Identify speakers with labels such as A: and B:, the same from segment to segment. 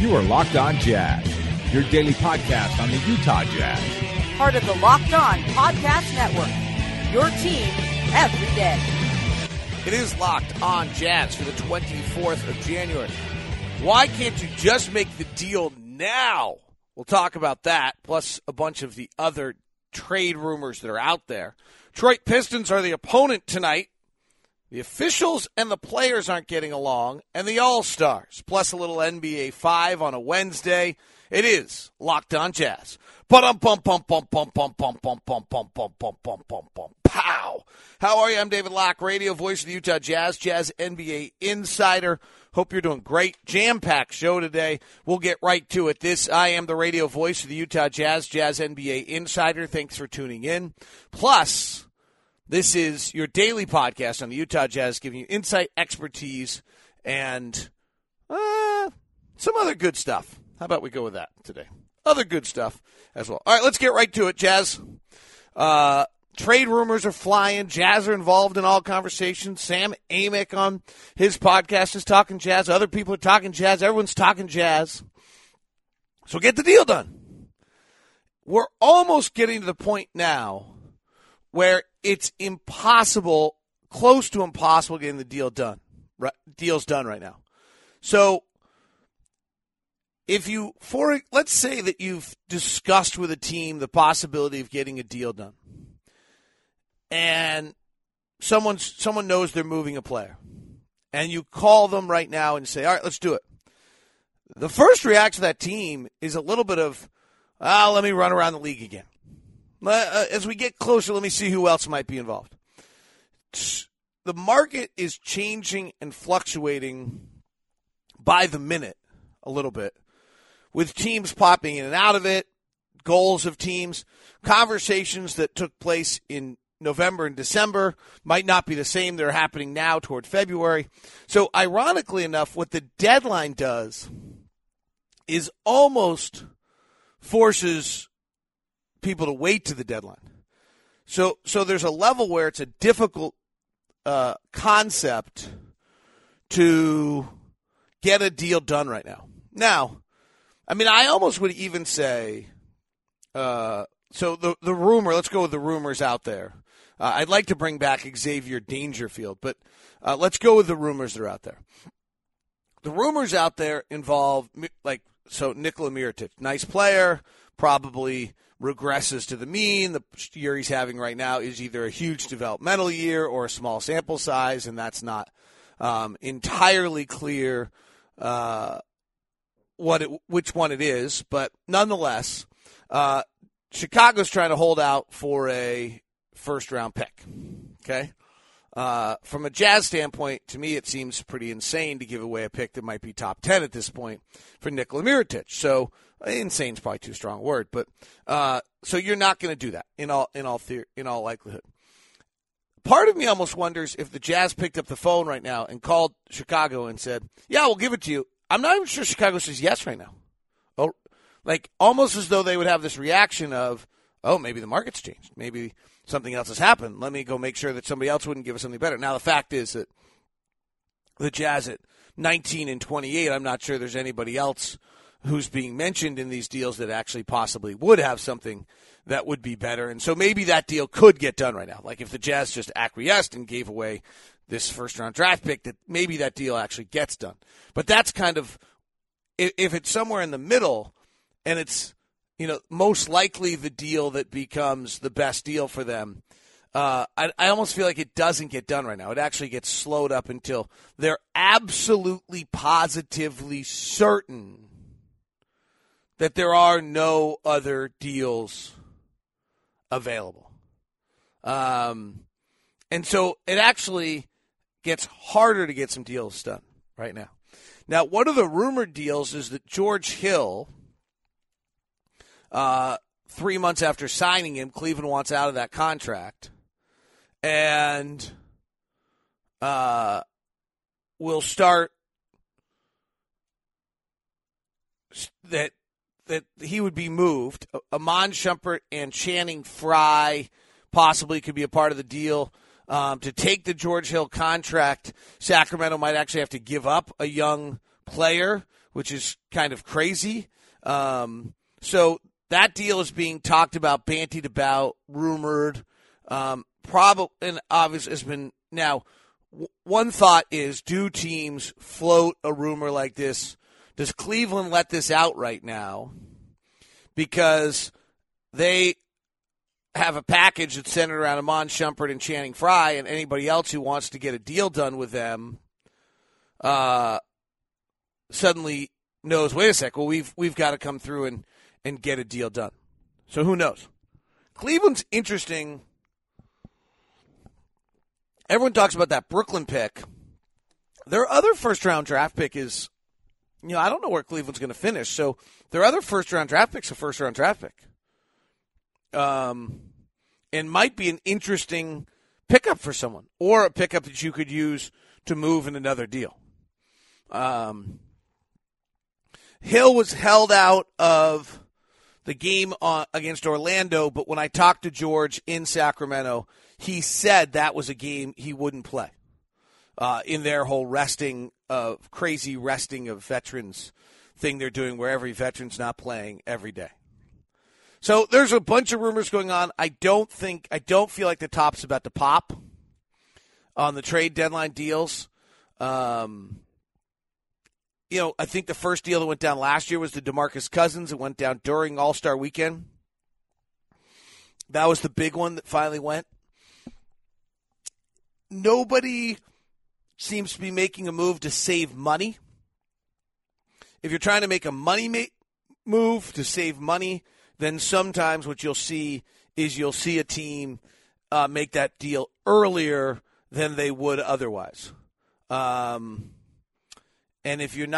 A: You are Locked On Jazz, your daily podcast on the Utah Jazz.
B: Part of the Locked On Podcast Network, your team every day.
C: It is Locked On Jazz for the 24th of January. Why can't you just make the deal now? We'll talk about that, plus a bunch of the other trade rumors that are out there. Detroit Pistons are the opponent tonight. The officials and the players aren't getting along, and the All-Stars, plus a little NBA 5 on a Wednesday. It is Locked On Jazz. Pow! How are you? I'm David Locke, radio voice of the Utah Jazz, Jazz NBA insider. Hope you're doing great. Jam-packed show today. We'll get right to it. I am the radio voice of the Utah Jazz, Jazz NBA insider. Thanks for tuning in. Plus, this is your daily podcast on the Utah Jazz, giving you insight, expertise, and some other good stuff. How about we go with that today? Other good stuff as well. All right, let's get right to it, Jazz. Trade rumors are flying. Jazz are involved in all conversations. Sam Amick on his podcast is talking Jazz. Other people are talking Jazz. Everyone's talking Jazz. So get the deal done. We're almost getting to the point now where it's impossible, close to impossible, getting the deal done. Deal's done right now. So let's say that you've discussed with a team the possibility of getting a deal done, and someone knows they're moving a player, and you call them right now and say, all right, let's do it. The first reaction of that team is a little bit of, let me run around the league again. As we get closer, let me see who else might be involved. The market is changing and fluctuating by the minute a little bit, with teams popping in and out of it, goals of teams, conversations that took place in November and December might not be the same. They're happening now toward February. So ironically enough, what the deadline does is almost forces people to wait to the deadline. So there's a level where it's a difficult concept to get a deal done right now. Now, I mean, I almost would even say, so the rumor, let's go with the rumors out there. I'd like to bring back Xavier Dangerfield, but let's go with the rumors that are out there. The rumors out there involve, Nikola Mirotic, nice player, probably regresses to the mean. The year he's having right now is either a huge developmental year or a small sample size, and that's not entirely clear which one it is. But nonetheless, Chicago's trying to hold out for a first-round pick. Okay? From a Jazz standpoint, to me, it seems pretty insane to give away a pick that might be top 10 at this point for Nikola Mirotic. So, insane is probably too strong a word, but so you're not going to do that in all likelihood. Part of me almost wonders if the Jazz picked up the phone right now and called Chicago and said, "Yeah, we'll give it to you." I'm not even sure Chicago says yes right now. Oh, like almost as though they would have this reaction of, "Oh, maybe the market's changed. Maybe something else has happened. Let me go make sure that somebody else wouldn't give us something better." Now, the fact is that the Jazz at 19 and 28, I'm not sure there's anybody else who's being mentioned in these deals that actually possibly would have something that would be better. And so maybe that deal could get done right now. Like if the Jazz just acquiesced and gave away this first-round draft pick, that maybe that deal actually gets done. But that's kind of, if it's somewhere in the middle and it's, most likely the deal that becomes the best deal for them, I almost feel like it doesn't get done right now. It actually gets slowed up until they're absolutely positively certain that there are no other deals available. And so it actually gets harder to get some deals done right now. Now, one of the rumored deals is that George Hill, 3 months after signing him, Cleveland wants out of that contract and will start that he would be moved. Iman Shumpert and Channing Frye possibly could be a part of the deal. To take the George Hill contract, Sacramento might actually have to give up a young player which is kind of crazy. So that deal is being talked about, bantied about, rumored. Probably, and obviously has been now. One thought is, do teams float a rumor like this? Does Cleveland let this out right now because they have a package that's centered around Amon Shumpert and Channing Frye, and anybody else who wants to get a deal done with them suddenly knows, wait a sec, well, we've got to come through and get a deal done. So who knows? Cleveland's interesting. Everyone talks about that Brooklyn pick. Their other first-round draft pick is, I don't know where Cleveland's going to finish. So their other first-round draft pick's a first-round draft pick. And might be an interesting pickup for someone, or a pickup that you could use to move in another deal. Hill was held out of the game against Orlando, but when I talked to George in Sacramento, he said that was a game he wouldn't play in their whole crazy resting of veterans thing they're doing where every veteran's not playing every day. So there's a bunch of rumors going on. I don't feel like the top's about to pop on the trade deadline deals. I think the first deal that went down last year was the DeMarcus Cousins. It went down during All-Star Weekend. That was the big one that finally went. Nobody seems to be making a move to save money. If you're trying to make a money move to save money, then sometimes what you'll see is a team make that deal earlier than they would otherwise. And if you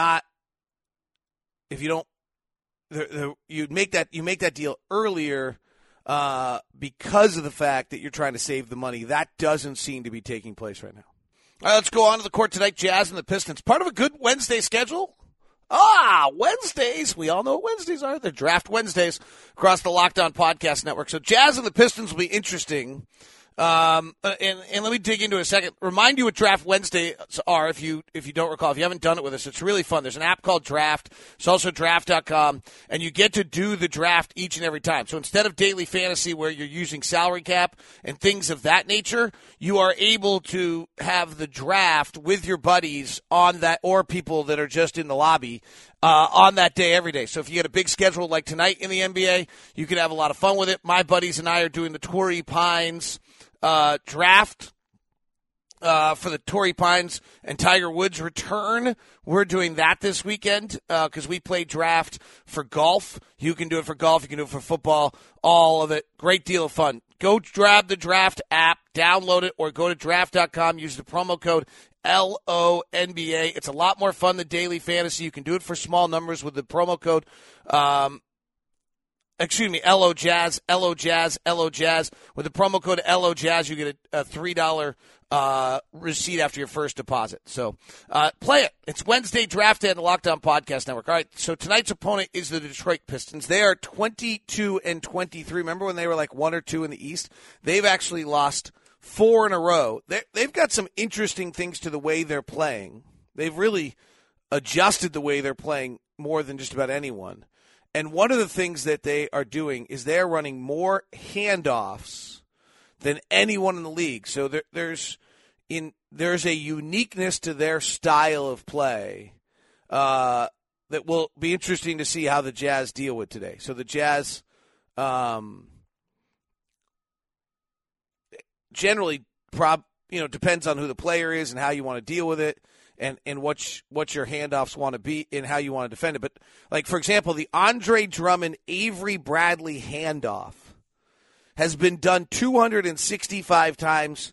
C: make that deal earlier because of the fact that you're trying to save the money. That doesn't seem to be taking place right now. All right, let's go on to the court tonight. Jazz and the Pistons. Part of a good Wednesday schedule. Wednesdays. We all know what Wednesdays are. They're Draft Wednesdays across the Locked On Podcast Network. So Jazz and the Pistons will be interesting. And let me dig into it a second. Remind you what Draft Wednesdays are if you don't recall. If you haven't done it with us, it's really fun. There's an app called Draft. It's also draft.com, and you get to do the draft each and every time. So instead of daily fantasy where you're using salary cap and things of that nature, you are able to have the draft with your buddies on that, or people that are just in the lobby on that day every day. So if you get a big schedule like tonight in the NBA, you can have a lot of fun with it. My buddies and I are doing the Torrey Pines draft for the Torrey Pines and Tiger Woods return. We're doing that this weekend because we play draft for golf. You can do it for golf. You can do it for football. All of it. Great deal of fun. Go grab the Draft app, download it, or go to draft.com. Use the promo code LONBA. It's a lot more fun than daily fantasy. You can do it for small numbers with the promo code LOJazz, LOJazz, LOJazz. With the promo code LOJazz, you get a $3 receipt after your first deposit. So play it. It's Wednesday Draft Day on the Locked On Podcast Network. All right, so tonight's opponent is the Detroit Pistons. They are 22-23. Remember when they were like 1 or 2 in the East? They've actually lost 4 in a row. They've got some interesting things to the way they're playing. They've really adjusted the way they're playing more than just about anyone. And one of the things that they are doing is they're running more handoffs than anyone in the league. So there's a uniqueness to their style of play that will be interesting to see how the Jazz deal with today. So the Jazz generally depends on who the player is and how you want to deal with it. And what your handoffs want to be and how you want to defend it. But, like, for example, the Andre Drummond, Avery Bradley handoff has been done 265 times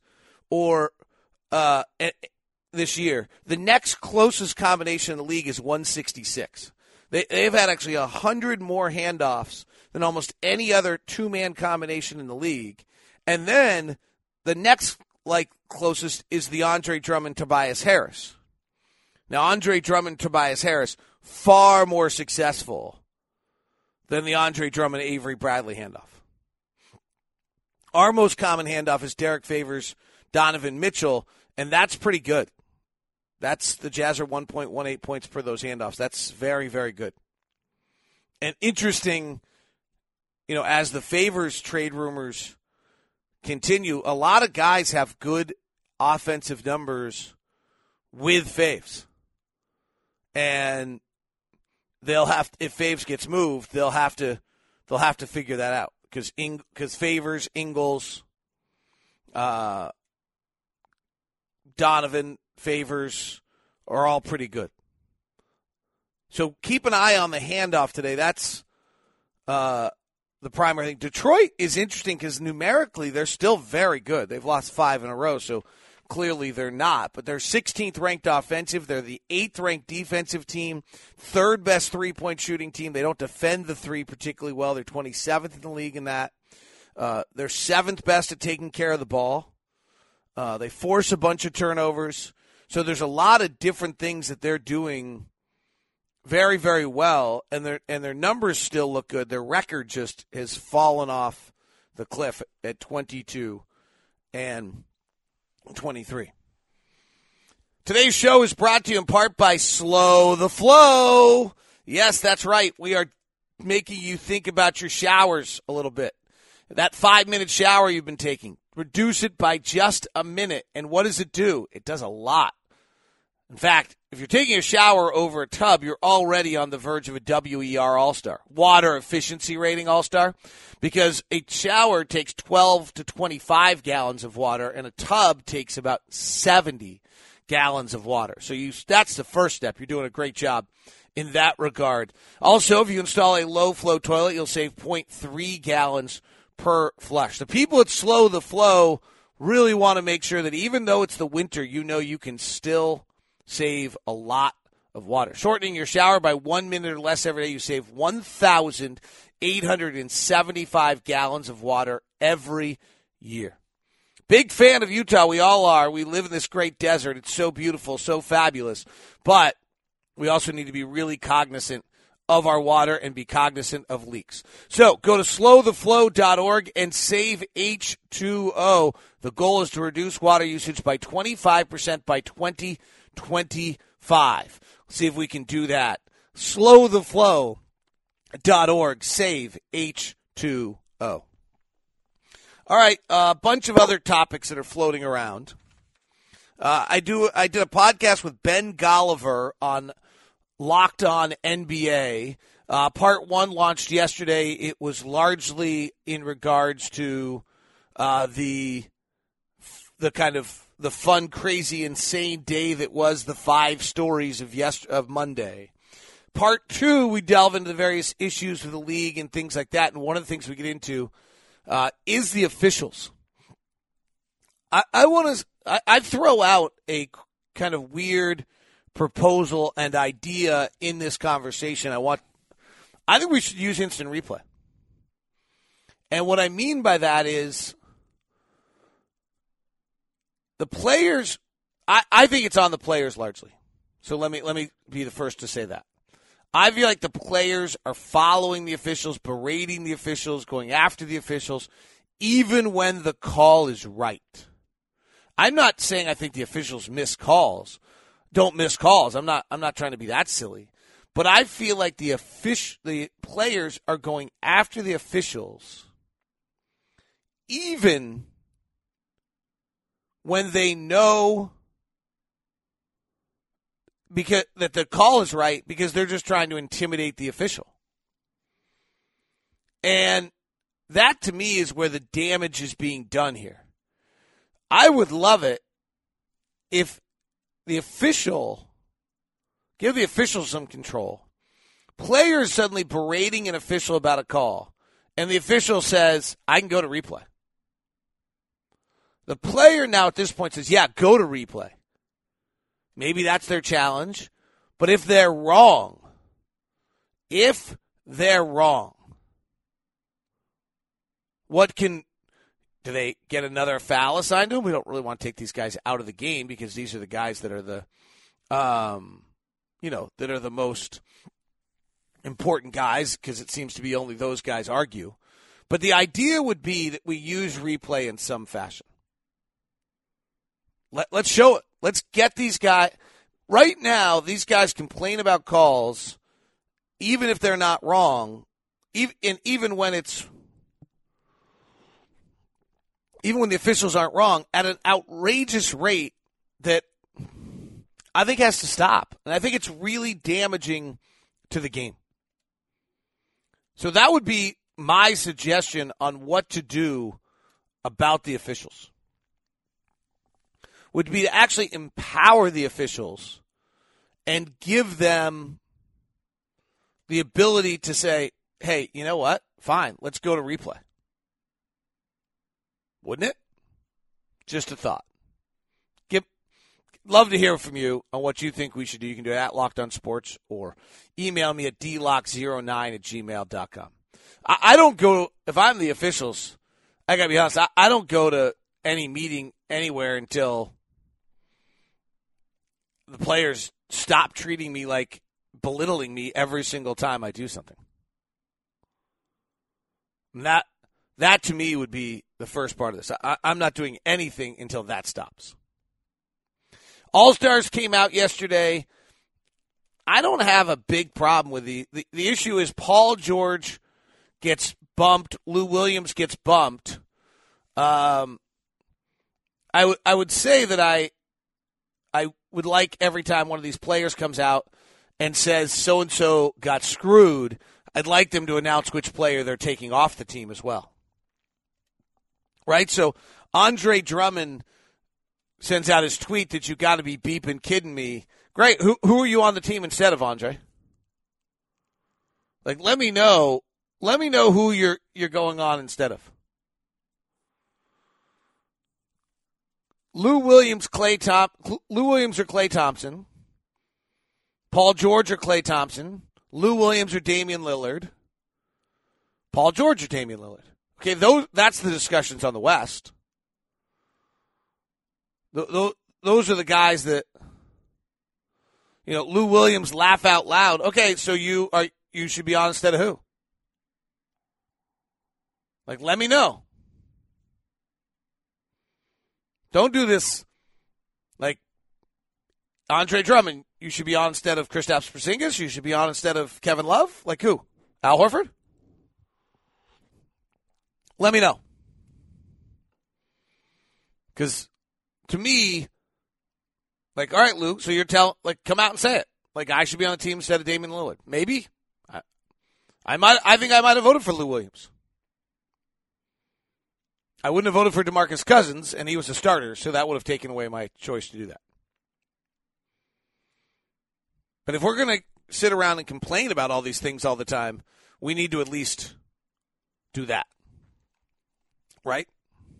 C: this year. The next closest combination in the league is 166. They've had actually 100 more handoffs than almost any other two-man combination in the league. And then the next, closest is the Andre Drummond, Tobias Harris. Now, Andre Drummond, Tobias Harris, far more successful than the Andre Drummond, Avery Bradley handoff. Our most common handoff is Derek Favors, Donovan Mitchell, and that's pretty good. That's the Jazz are 1.18 points per those handoffs. That's very, very good. And interesting, as the Favors trade rumors continue, a lot of guys have good offensive numbers with Faves. And if Faves gets moved, they'll have to figure that out because Favors, Ingles, Donovan, Favors are all pretty good. So keep an eye on the handoff today. That's the primary thing. Detroit is interesting because numerically they're still very good. They've lost 5 in a row, so clearly they're not. But they're 16th ranked offensive. They're the 8th ranked defensive team, 3rd best three-point shooting team. They don't defend the three particularly well. They're 27th in the league in that. They're 7th best at taking care of the ball. They force a bunch of turnovers. So there's a lot of different things that they're doing very, very well, and their numbers still look good. Their record just has fallen off the cliff at 22 and 23. Today's show is brought to you in part by Slow the Flow. Yes, that's right. We are making you think about your showers a little bit. That 5-minute shower you've been taking, reduce it by just a minute. And what does it do? It does a lot. In fact, if you're taking a shower over a tub, you're already on the verge of a WER All-Star, water efficiency rating All-Star, because a shower takes 12 to 25 gallons of water, and a tub takes about 70 gallons of water. So that's the first step. You're doing a great job in that regard. Also, if you install a low-flow toilet, you'll save 0.3 gallons per flush. The people at Slow the Flow really want to make sure that even though it's the winter, you can still save a lot of water. Shortening your shower by 1 minute or less every day, you save 1,875 gallons of water every year. Big fan of Utah. We all are. We live in this great desert. It's so beautiful, so fabulous. But we also need to be really cognizant of our water and be cognizant of leaks. So go to slowtheflow.org and save H2O. The goal is to reduce water usage by 25% by 2025. See if we can do that. Slowtheflow.org. Save H2O. All right, a bunch of other topics that are floating around. I did a podcast with Ben Golliver on Locked On NBA. Part 1 launched yesterday. It was largely in regards to the kind of the fun, crazy, insane day that was the 5 stories of Monday. Part 2, we delve into the various issues with the league and things like that. And one of the things we get into is the officials. I throw out a kind of weird proposal and idea in this conversation. I think we should use instant replay. And what I mean by that is the players, I think it's on the players largely. So let me be the first to say that. I feel like the players are following the officials, berating the officials, going after the officials, even when the call is right. I'm not saying I think the officials miss calls. Don't miss calls. I'm not trying to be that silly. But I feel like the players are going after the officials even when they know that the call is right because they're just trying to intimidate the official. And that, to me, is where the damage is being done here. I would love it if give the official some control. Players suddenly berating an official about a call, and the official says, I can go to replay. The player now at this point says, yeah, go to replay. Maybe that's their challenge. But if they're wrong, do they get another foul assigned to them? We don't really want to take these guys out of the game because these are the guys that are that are the most important guys because it seems to be only those guys argue. But the idea would be that we use replay in some fashion. Let's show it. Let's get these guys. right now, these guys complain about calls, even if they're not wrong, even when the officials aren't wrong, at an outrageous rate that I think has to stop. And I think it's really damaging to the game. So that would be my suggestion on what to do about the officials. Would be to actually empower the officials and give them the ability to say, hey, you know what? Fine, let's go to replay. Wouldn't it? Just a thought. Love to hear from you on what you think we should do. You can do it at Locked On Sports or email me at dlock09@gmail.com. I don't go, if I'm the officials, I got to be honest, I don't go to any meeting anywhere until the players stop treating me like belittling me every single time I do something. And that to me would be the first part of this. I'm not doing anything until that stops. All-Stars came out yesterday. I don't have a big problem with the issue is Paul George gets bumped. Lou Williams gets bumped. I would say that I would like every time one of these players comes out and says so-and-so got screwed, I'd like them to announce which player they're taking off the team as well. Right? So Andre Drummond sends out his tweet that you got to be beeping kidding me. Great. Who are you on the team instead of, Andre? Like, let me know who you're going on instead of. Lou Williams or Klay Thompson. Paul George or Klay Thompson. Lou Williams or Damian Lillard. Paul George or Damian Lillard. Okay, that's the discussions on the West. Those are the guys that, Lou Williams, laugh out loud. Okay, so you should be on instead of who? Like, let me know. Don't do this. Like, Andre Drummond, you should be on instead of Kristaps Porzingis. You should be on instead of Kevin Love. Like who? Al Horford? Let me know. Because to me, like, all right, Luke, so you're come out and say it. Like, I should be on the team instead of Damian Lillard. Maybe. I think I might have voted for Lou Williams. I wouldn't have voted for DeMarcus Cousins, and he was a starter, so that would have taken away my choice to do that. But if we're going to sit around and complain about all these things all the time, we need to at least do that. Right?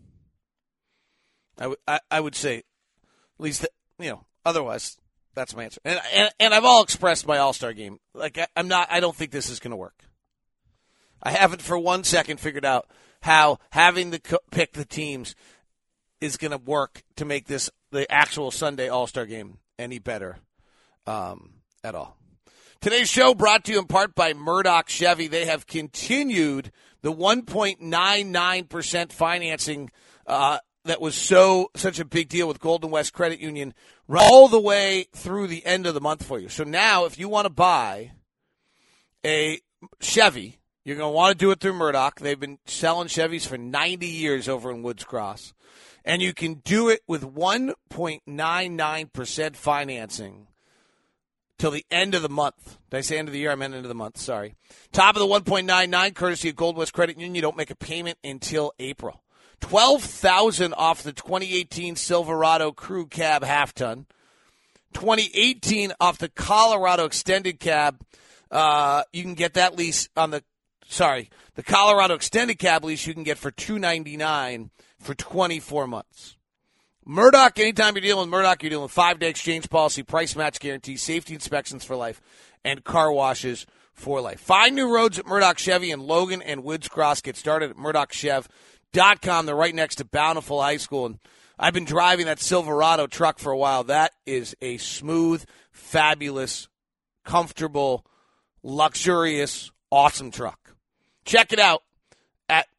C: I would say, at least, otherwise, that's my answer. And I've all expressed my All-Star game. Like, I don't think this is going to work. I haven't for 1 second figured out how having to pick the teams is going to work to make this, the actual Sunday All-Star game, any better at all. Today's show brought to you in part by Murdoch Chevy. They have continued the 1.99% financing that was such a big deal with Golden West Credit Union all the way through the end of the month for you. So now if you want to buy a Chevy, you're going to want to do it through Murdoch. They've been selling Chevys for 90 years over in Woods Cross. And you can do it with 1.99% financing till the end of the month. Did I say end of the year? I meant end of the month. Sorry. Top of the 1.99, courtesy of Golden West Credit Union. You don't make a payment until April. $12,000 off the 2018 Silverado Crew Cab half ton. 2018 off the Colorado Extended Cab. You can get that lease on the Colorado Extended Cab lease you can get for $299 for 24 months. Murdoch, anytime you're dealing with Murdoch, you're dealing with 5-day exchange policy, price match guarantee, safety inspections for life, and car washes for life. Find new roads at Murdoch Chevy in Logan and Woods Cross. Get started at MurdochChev.com. They're right next to Bountiful High School. And I've been driving that Silverado truck for a while. That is a smooth, fabulous, comfortable, luxurious, awesome truck. Check it out at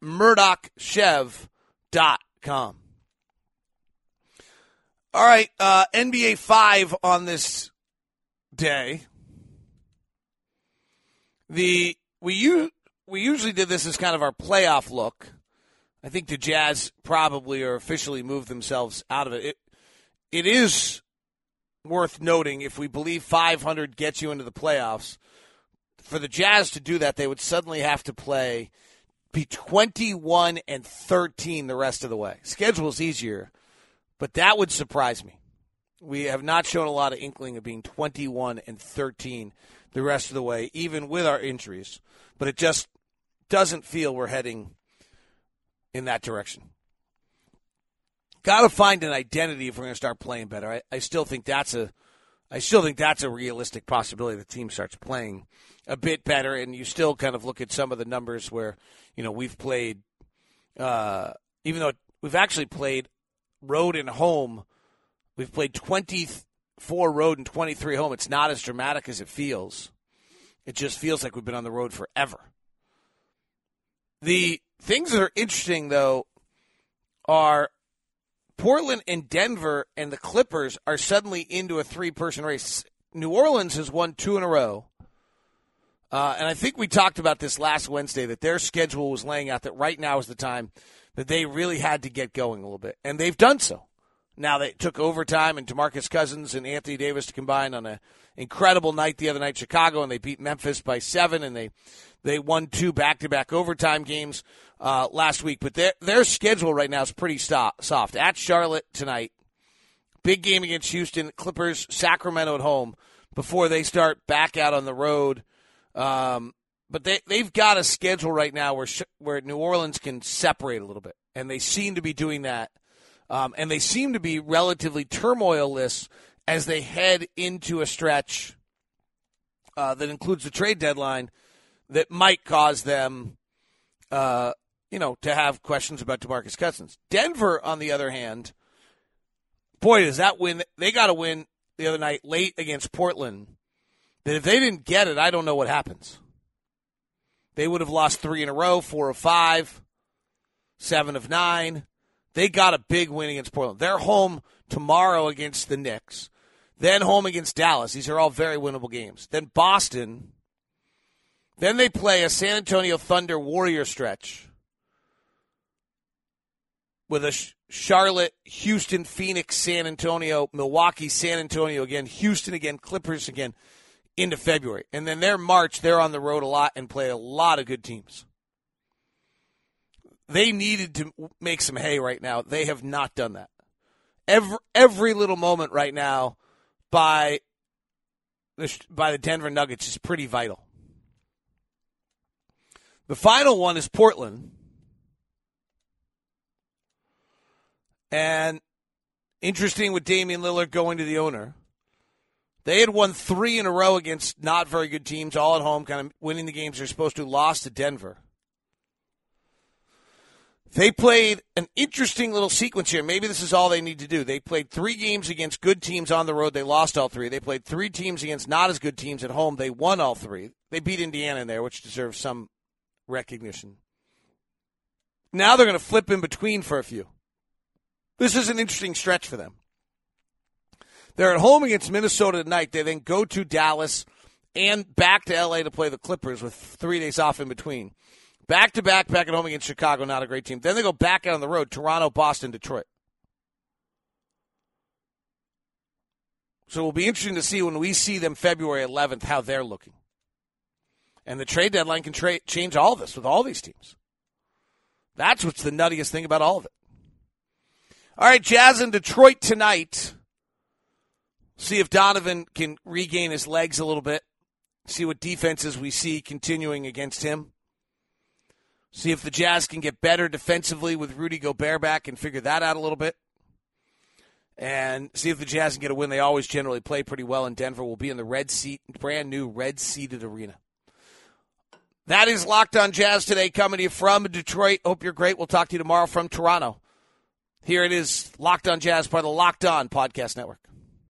C: MurdochChev.com. All right, NBA 5 on this day, we usually did this as kind of our playoff look. I think the Jazz probably are officially moved themselves out of it. It is worth noting, if we believe 500 gets you into the playoffs, for the Jazz to do that, they would suddenly have to be 21-13 the rest of the way. Schedule's easier, but that would surprise me. We have not shown a lot of inkling of being 21-13 the rest of the way, even with our injuries. But it just doesn't feel we're heading in that direction. Got to find an identity if we're going to start playing better. I still think that's a realistic possibility. The team starts playing a bit better, and you still kind of look at some of the numbers where we've played, even though we've actually played road and home. We've played 24 road and 23 home. It's not as dramatic as it feels. It just feels like we've been on the road forever. The things that are interesting, though, are Portland and Denver and the Clippers are suddenly into a three-person race. New Orleans has won 2 in a row. And I think we talked about this last Wednesday, that their schedule was laying out that right now is the time that they really had to get going a little bit. And they've done so. Now, they took overtime, and DeMarcus Cousins and Anthony Davis to combine on an incredible night the other night in Chicago, and they beat Memphis by 7, and they won 2 back-to-back overtime games last week. But their schedule right now is pretty soft. At Charlotte tonight, big game against Houston, Clippers, Sacramento at home before they start back out on the road. But they've got a schedule right now where New Orleans can separate a little bit, and they seem to be doing that. And they seem to be relatively turmoil-less as they head into a stretch that includes the trade deadline that might cause them, to have questions about DeMarcus Cousins. Denver, on the other hand, boy, does that win. They got to win the other night late against Portland. That if they didn't get it, I don't know what happens. They would have lost 3 in a row, 4 of 5, 7 of 9. They got a big win against Portland. They're home tomorrow against the Knicks. Then home against Dallas. These are all very winnable games. Then Boston. Then they play a San Antonio Thunder Warrior stretch with a Charlotte, Houston, Phoenix, San Antonio, Milwaukee, San Antonio again, Houston again, Clippers again into February. And then their March, they're on the road a lot and play a lot of good teams. They needed to make some hay right now. They have not done that. Every little moment right now by the Denver Nuggets is pretty vital. The final one is Portland. And interesting with Damian Lillard going to the owner. They had won 3 in a row against not very good teams, all at home, kind of winning the games they're supposed to, lost to Denver. They played an interesting little sequence here. Maybe this is all they need to do. They played 3 games against good teams on the road. They lost all 3. They played 3 teams against not as good teams at home. They won all 3. They beat Indiana in there, which deserves some recognition. Now they're going to flip in between for a few. This is an interesting stretch for them. They're at home against Minnesota tonight. They then go to Dallas and back to L.A. to play the Clippers with 3 days off in between. Back-to-back, back at home against Chicago, not a great team. Then they go back out on the road, Toronto, Boston, Detroit. So it will be interesting to see when we see them February 11th how they're looking. And the trade deadline can change all this with all these teams. That's what's the nuttiest thing about all of it. All right, Jazz in Detroit tonight. See if Donovan can regain his legs a little bit. See what defenses we see continuing against him. See if the Jazz can get better defensively with Rudy Gobert back and figure that out a little bit. And see if the Jazz can get a win. They always generally play pretty well in Denver. We'll be in the brand new red-seated arena. That is Locked On Jazz today, coming to you from Detroit. Hope you're great. We'll talk to you tomorrow from Toronto. Here it is, Locked On Jazz, part of the Locked On Podcast Network.